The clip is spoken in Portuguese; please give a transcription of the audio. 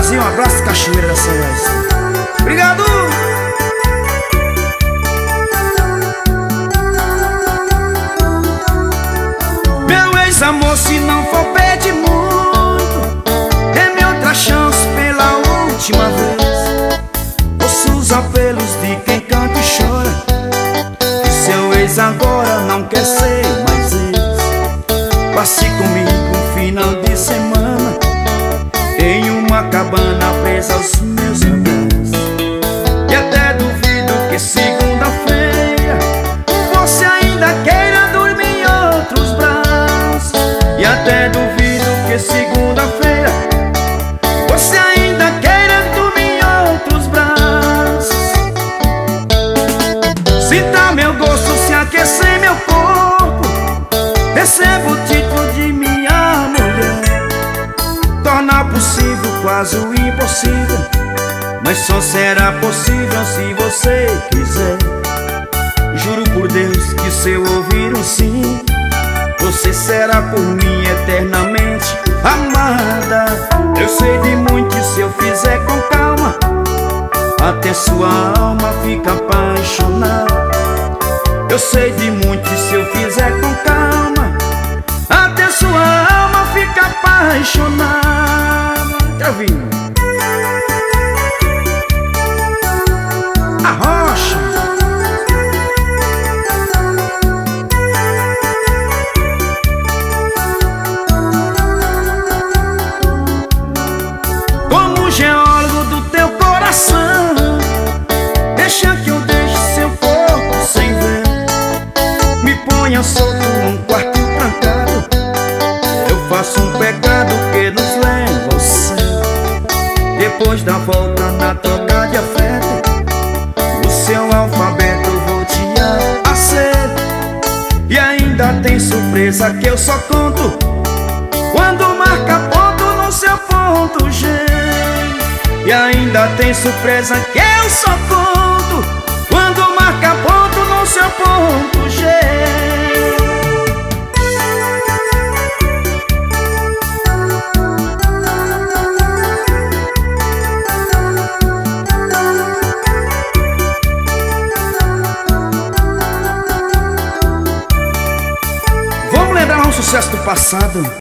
Brasil, um abraço, Cachoeira da Celeste. Obrigado! Meu ex-amor, se não for pedir muito, dê-me outra chance pela última vez. Ouço os apelos de quem canta e chora, que seu ex agora não quer ser mais ex. Passe comigo um final de semana em uma cabana presa aos meus abraços. E até duvido que segunda-feira você ainda queira dormir em outros braços. E até duvido que segunda-feira você ainda queira dormir em outros braços. Sinta meu gosto se aquecer meu corpo, recebo o título de minha mulher. Torna possível quase o impossível, mas só será possível se você quiser. Juro por Deus que se eu ouvir um sim, você será por mim eternamente amada. Eu sei de muito e se eu fizer com calma, até sua alma fica apaixonada. Eu sei de muito e se eu fizer com calma, até sua alma fica apaixonada. Tá ouvindo? A rocha. Como geólogo do teu coração, deixa que eu deixe seu corpo sem ver. Me ponha solto num quarto trancado, eu faço um pecado que nos leva ao céu. Depois da volta na troca de afeto, o seu alfabeto eu vou te a ser. E ainda tem surpresa que eu só conto quando marca ponto no seu ponto G. E ainda tem surpresa que eu só conto quando marca ponto no seu ponto G. Vamos lembrar um sucesso do passado.